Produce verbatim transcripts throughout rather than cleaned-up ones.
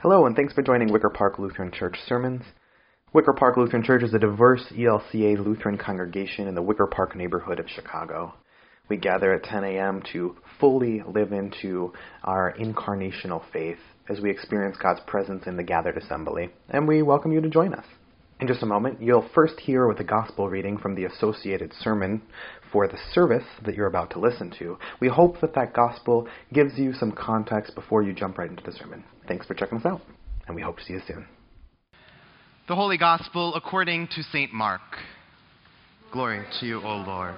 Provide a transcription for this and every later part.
Hello, and thanks for joining Wicker Park Lutheran Church Sermons. Wicker Park Lutheran Church is a diverse E L C A Lutheran congregation in the Wicker Park neighborhood of Chicago. We gather at ten a.m. to fully live into our incarnational faith as we experience God's presence in the gathered assembly, and we welcome you to join us. In just a moment, you'll first hear with a gospel reading from the associated sermon for the service that you're about to listen to. We hope that that gospel gives you some context before you jump right into the sermon. Thanks for checking us out, and we hope to see you soon. The Holy Gospel according to Saint Mark. Glory to you, O Lord.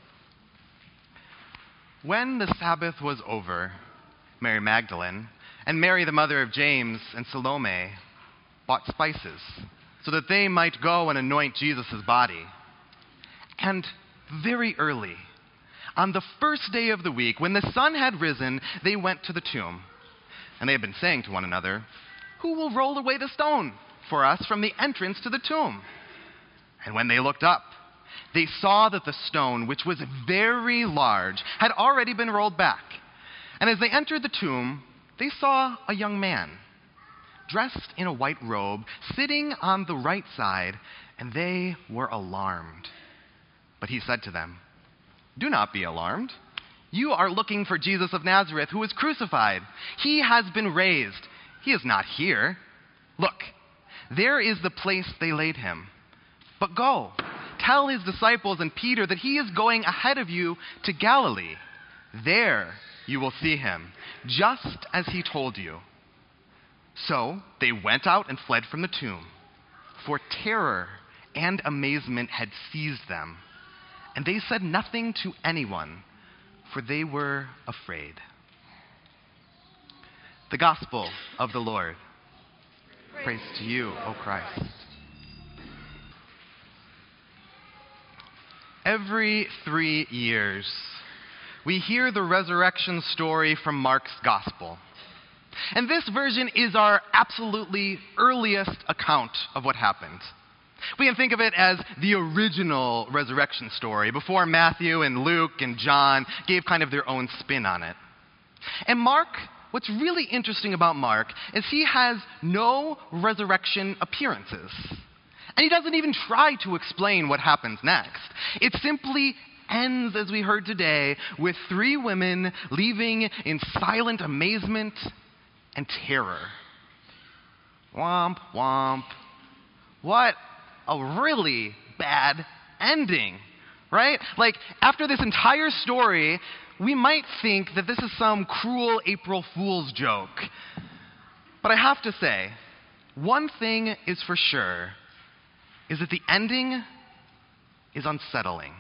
When the Sabbath was over, Mary Magdalene and Mary the mother of James and Salome bought spices so that they might go and anoint Jesus' body. And very early, on the first day of the week, when the sun had risen, they went to the tomb. And they had been saying to one another, "Who will roll away the stone for us from the entrance to the tomb?" And when they looked up, they saw that the stone, which was very large, had already been rolled back. And as they entered the tomb, they saw a young man, dressed in a white robe, sitting on the right side, and they were alarmed. But he said to them, "Do not be alarmed. You are looking for Jesus of Nazareth, who was crucified. He has been raised. He is not here. Look, there is the place they laid him. But go, tell his disciples and Peter that he is going ahead of you to Galilee. There you will see him, just as he told you." So they went out and fled from the tomb, for terror and amazement had seized them. And they said nothing to anyone, for they were afraid. The Gospel of the Lord. Praise, Praise to you, O Christ. Every three years, we hear the resurrection story from Mark's Gospel. And this version is our absolutely earliest account of what happened. We can think of it as the original resurrection story, before Matthew and Luke and John gave kind of their own spin on it. And Mark, what's really interesting about Mark is he has no resurrection appearances. And he doesn't even try to explain what happens next. It simply ends, as we heard today, with three women leaving in silent amazement and terror. Womp, womp. What a really bad ending, right? Like, after this entire story, we might think that this is some cruel April Fool's joke. But I have to say, one thing is for sure, is that the ending is unsettling.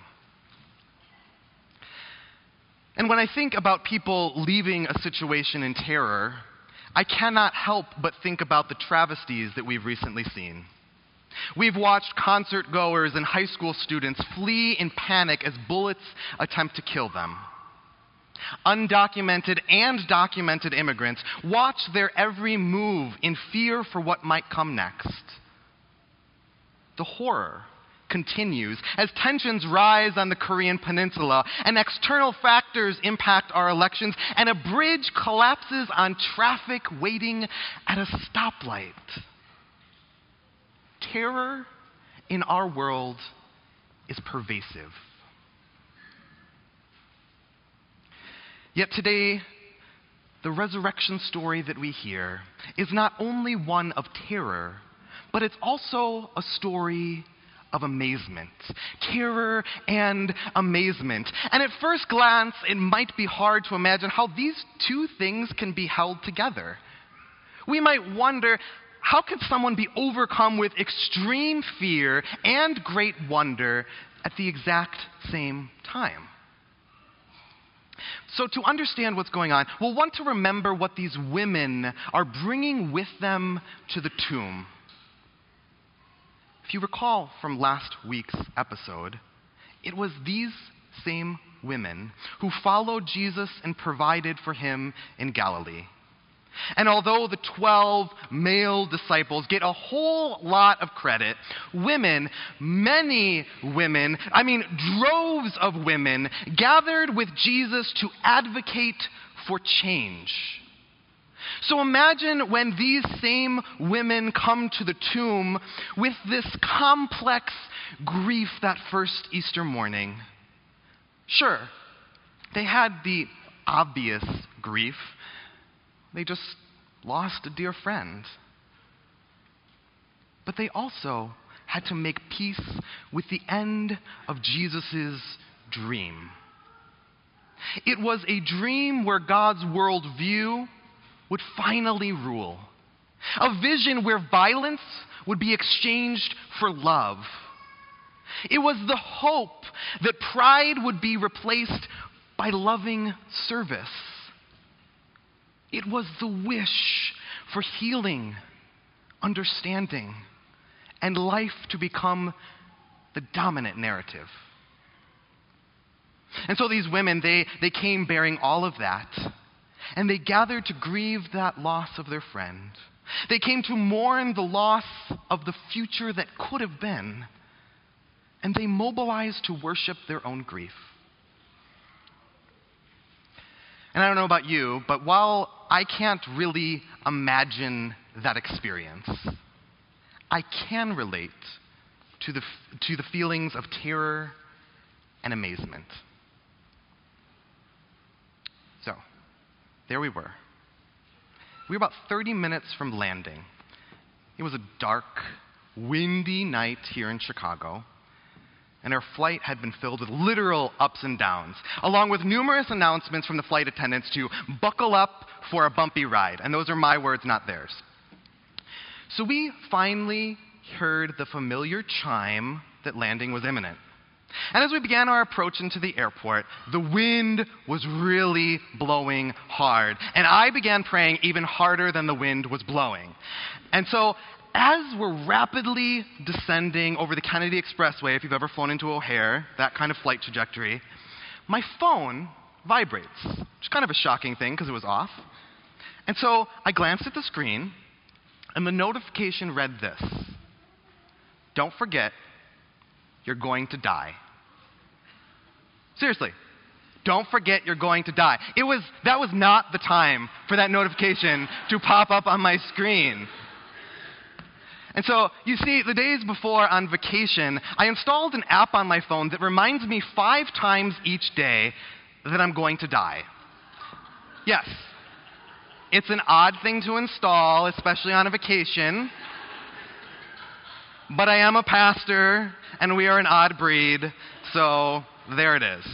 And when I think about people leaving a situation in terror, I cannot help but think about the travesties that we've recently seen. We've watched concert goers and high school students flee in panic as bullets attempt to kill them. Undocumented and documented immigrants watch their every move in fear for what might come next. The horror continues as tensions rise on the Korean Peninsula and external factors impact our elections and a bridge collapses on traffic waiting at a stoplight. Terror in our world is pervasive. Yet today, the resurrection story that we hear is not only one of terror, but it's also a story of amazement. Terror and amazement. And at first glance, it might be hard to imagine how these two things can be held together. We might wonder, how could someone be overcome with extreme fear and great wonder at the exact same time? So to understand what's going on, we'll want to remember what these women are bringing with them to the tomb. If you recall from last week's episode, it was these same women who followed Jesus and provided for him in Galilee. And although the twelve male disciples get a whole lot of credit, women, many women, I mean droves of women, gathered with Jesus to advocate for change. So imagine when these same women come to the tomb with this complex grief that first Easter morning. Sure, they had the obvious grief. They just lost a dear friend. But they also had to make peace with the end of Jesus' dream. It was a dream where God's worldview would finally rule. A vision where violence would be exchanged for love. It was the hope that pride would be replaced by loving service. It was the wish for healing, understanding, and life to become the dominant narrative. And so these women, they, they came bearing all of that, and they gathered to grieve that loss of their friend. They came to mourn the loss of the future that could have been, and they mobilized to worship their own grief. And I don't know about you, but while I can't really imagine that experience, I can relate to the, to the feelings of terror and amazement. So, there we were. We were about thirty minutes from landing. It was a dark, windy night here in Chicago, and our flight had been filled with literal ups and downs, along with numerous announcements from the flight attendants to buckle up for a bumpy ride. And those are my words, not theirs. So we finally heard the familiar chime that landing was imminent. And as we began our approach into the airport, the wind was really blowing hard. And I began praying even harder than the wind was blowing. And so as we're rapidly descending over the Kennedy Expressway, if you've ever flown into O'Hare, that kind of flight trajectory, my phone vibrates, which is kind of a shocking thing because it was off. And so I glanced at the screen, and the notification read this: "Don't forget, you're going to die." Seriously, don't forget you're going to die. It was, that was not the time for that notification to pop up on my screen. And so, you see, the days before on vacation, I installed an app on my phone that reminds me five times each day that I'm going to die. Yes, it's an odd thing to install, especially on a vacation. But I am a pastor, and we are an odd breed, so there it is.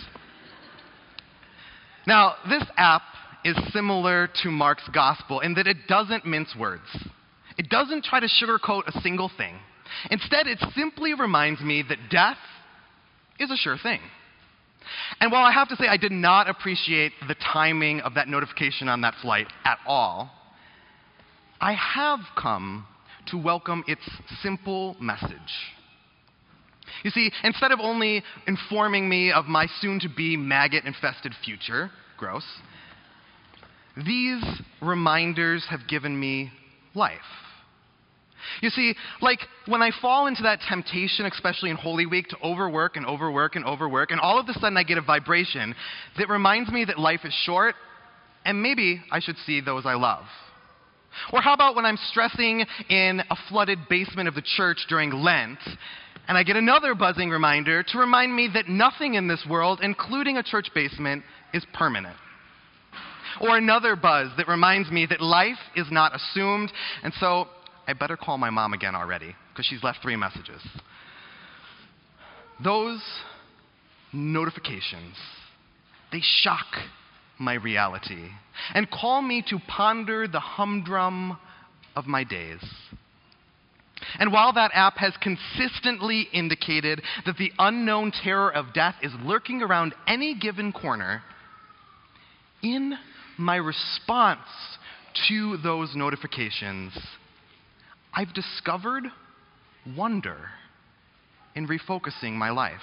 Now, this app is similar to Mark's gospel in that it doesn't mince words. It doesn't try to sugarcoat a single thing. Instead, it simply reminds me that death is a sure thing. And while I have to say I did not appreciate the timing of that notification on that flight at all, I have come to welcome its simple message. You see, instead of only informing me of my soon-to-be maggot-infested future, gross, these reminders have given me life. You see, like when I fall into that temptation, especially in Holy Week, to overwork and overwork and overwork, and all of a sudden I get a vibration that reminds me that life is short, and maybe I should see those I love. Or how about when I'm stressing in a flooded basement of the church during Lent, and I get another buzzing reminder to remind me that nothing in this world, including a church basement, is permanent. Or another buzz that reminds me that life is not assumed, and so I better call my mom again already, because she's left three messages. Those notifications, they shock my reality and call me to ponder the humdrum of my days. And while that app has consistently indicated that the unknown terror of death is lurking around any given corner, in my response to those notifications, I've discovered wonder in refocusing my life.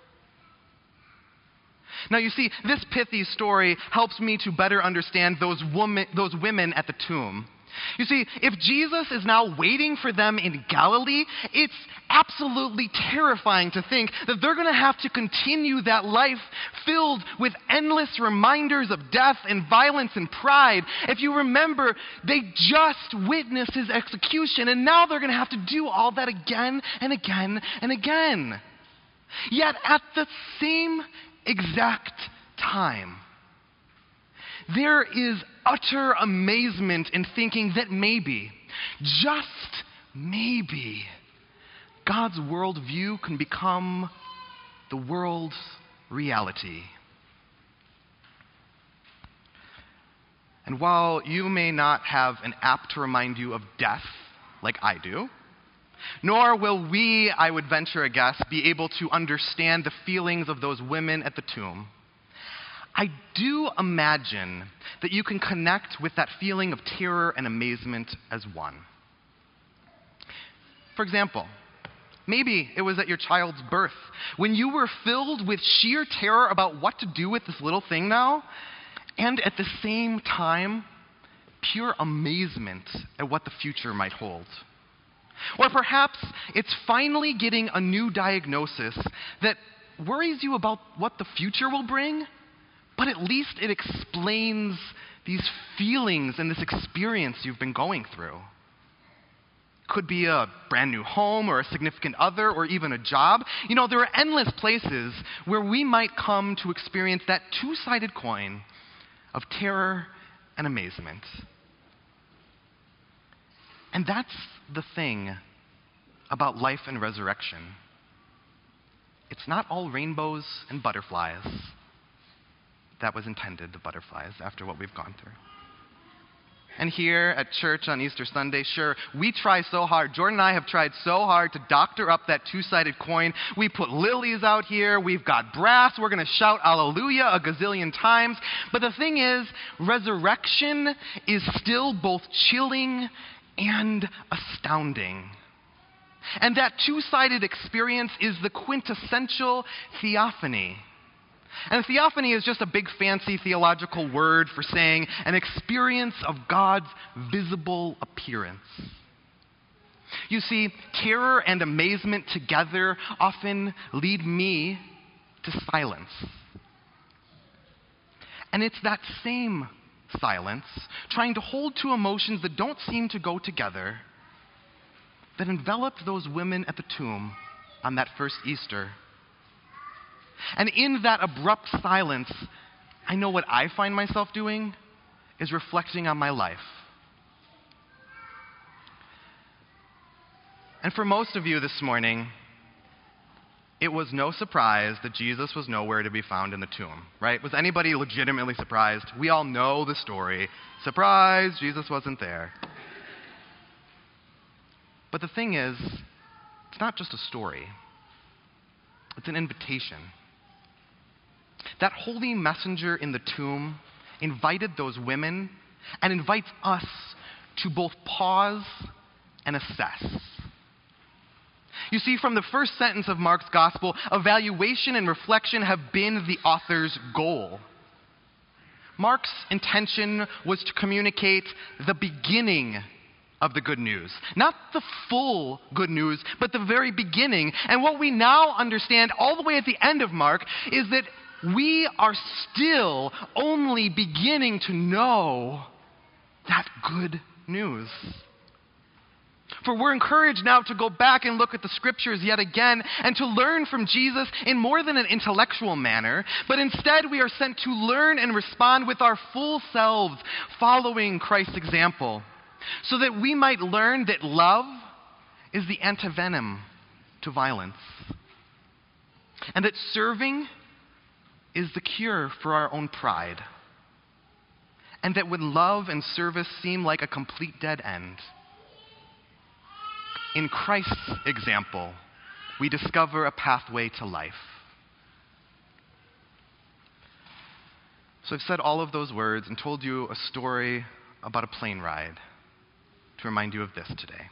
Now, you see, this pithy story helps me to better understand those woman, those women at the tomb. You see, if Jesus is now waiting for them in Galilee, it's absolutely terrifying to think that they're going to have to continue that life filled with endless reminders of death and violence and pride. If you remember, they just witnessed his execution, and now they're going to have to do all that again and again and again. Yet at the same exact time, there is utter amazement in thinking that maybe, just maybe, God's worldview can become the world's reality. And while you may not have an app to remind you of death like I do, nor will we, I would venture a guess, be able to understand the feelings of those women at the tomb, I do imagine that you can connect with that feeling of terror and amazement as one. For example, maybe it was at your child's birth when you were filled with sheer terror about what to do with this little thing now, and at the same time, pure amazement at what the future might hold. Or perhaps it's finally getting a new diagnosis that worries you about what the future will bring, but at least it explains these feelings and this experience you've been going through. Could be a brand new home or a significant other or even a job. You know, there are endless places where we might come to experience that two-sided coin of terror and amazement. And that's the thing about life and resurrection. It's not all rainbows and butterflies. That was intended, the butterflies, after what we've gone through. And here at church on Easter Sunday, sure, we try so hard. Jordan and I have tried so hard to doctor up that two-sided coin. We put lilies out here. We've got brass. We're going to shout Alleluia a gazillion times. But the thing is, resurrection is still both chilling and astounding. And that two-sided experience is the quintessential theophany. And theophany is just a big fancy theological word for saying an experience of God's visible appearance. You see, terror and amazement together often lead me to silence. And it's that same silence, trying to hold two emotions that don't seem to go together, that enveloped those women at the tomb on that first Easter. And in that abrupt silence, I know what I find myself doing is reflecting on my life. And for most of you this morning, it was no surprise that Jesus was nowhere to be found in the tomb, right? Was anybody legitimately surprised? We all know the story. Surprise, Jesus wasn't there. But the thing is, it's not just a story. It's an invitation. That holy messenger in the tomb invited those women and invites us to both pause and assess. You see, from the first sentence of Mark's gospel, evaluation and reflection have been the author's goal. Mark's intention was to communicate the beginning of the good news. Not the full good news, but the very beginning. And what we now understand all the way at the end of Mark is that we are still only beginning to know that good news. For we're encouraged now to go back and look at the scriptures yet again and to learn from Jesus in more than an intellectual manner, but instead we are sent to learn and respond with our full selves, following Christ's example, so that we might learn that love is the antivenom to violence, and that serving is the cure for our own pride, and that when love and service seem like a complete dead end, in Christ's example, we discover a pathway to life. So I've said all of those words and told you a story about a plane ride to remind you of this today.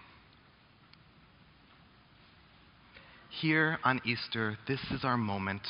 Here on Easter, this is our moment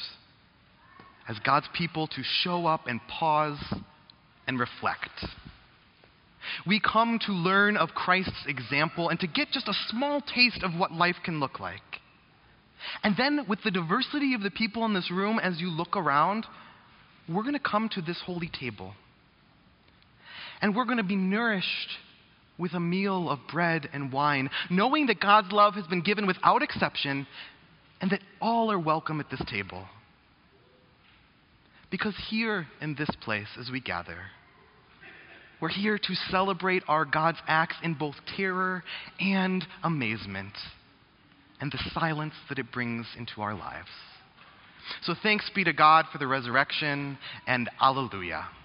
as God's people to show up and pause and reflect. We come to learn of Christ's example and to get just a small taste of what life can look like. And then, with the diversity of the people in this room, as you look around, we're going to come to this holy table. And we're going to be nourished with a meal of bread and wine, knowing that God's love has been given without exception and that all are welcome at this table. Because here in this place, as we gather, we're here to celebrate our God's acts in both terror and amazement, and the silence that it brings into our lives. So thanks be to God for the resurrection, and alleluia.